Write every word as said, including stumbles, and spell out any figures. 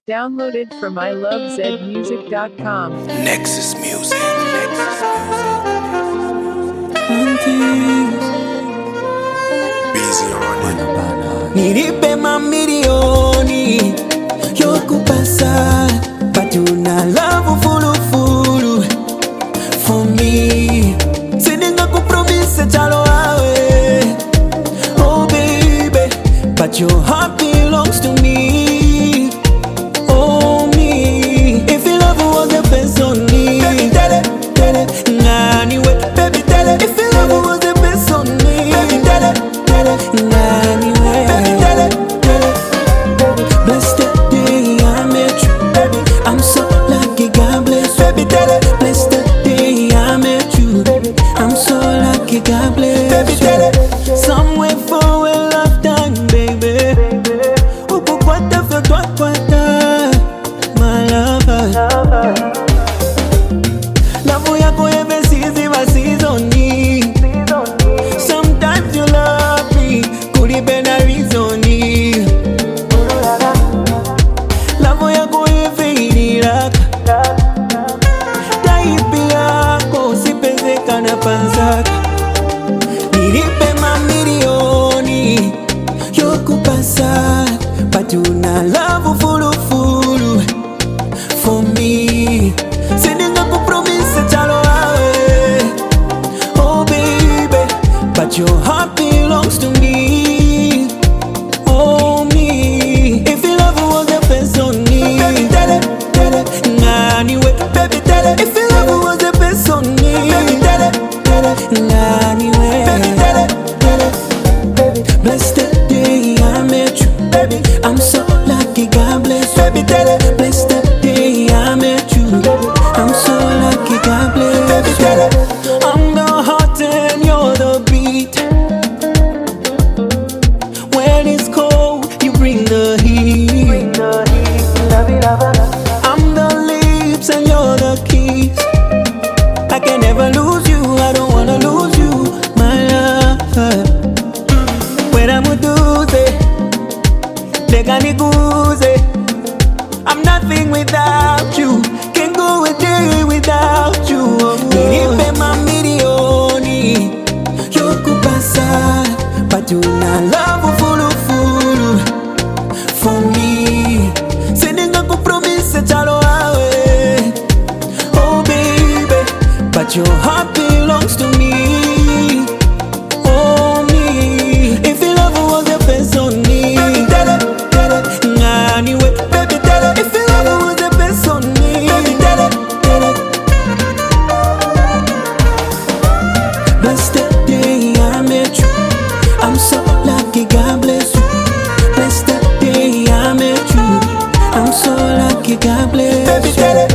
Downloaded from I love zed music dot com. Nexus Music. Nexus Busy on it. Nilipe mamilioni yokupasa, but you not love fulu fulu for me. Sendinga kupromise chalo awe, oh baby, but your heart belongs to me. Oh me, if your love was the best on me, baby tell it, tell it, anyway, baby tell it. If your love was the best on me, baby tell it, tell it, anyway, baby tell it, tell it. Bless the day I met you, baby. I'm so lucky, God bless, baby tell it. Bless the day I met you, baby. I'm so lucky, God bless, baby tell it. Somewhere for a lifetime, baby. Uko kwata for toi kwata, my lover. Love yako yevesizi vasizoni. Sometimes you love me, kulipenda reasoni. Love yako yeveiliraka, taipi yako sipezeka na panzaka. Nilipe mamilioni yokupasa, but you not love fulu fulu for me. Sendinga kupromise chalo awe, oh baby, but your heart belongs to me. Oh me, if your love was the best on me, baby tell it, tell it, anyway, baby tell it. If your love was the best on me, baby tell it, tell it, anyway, baby tell it, tell it. Bless the day I met you, baby. I'm so lucky, God bless, baby tell it. Bless the day I met you, baby. I'm so lucky, God bless, baby tell it. I'm the heart and you're the beat. When it's cold, you bring the heat. I'm the lips and you're the keys. I can never lose you, I don't wanna lose you, my love. When I'm with you, leganiguze. I'm nothing without you, can't go a day without you. Nilipe mamilioni yokupasa, but you not love fulu fulu for me. Sendinga kupromise chalo awe, oh baby, but your heart belongs to me. Oh me, if your love was the best on me, baby tell it, tell it, anyway, baby tell it. If your love was the best on me, baby tell it, tell it. Bless the day I met you, I'm so lucky, God bless you. Bless the day I met you, I'm so lucky, God bless, baby tell it.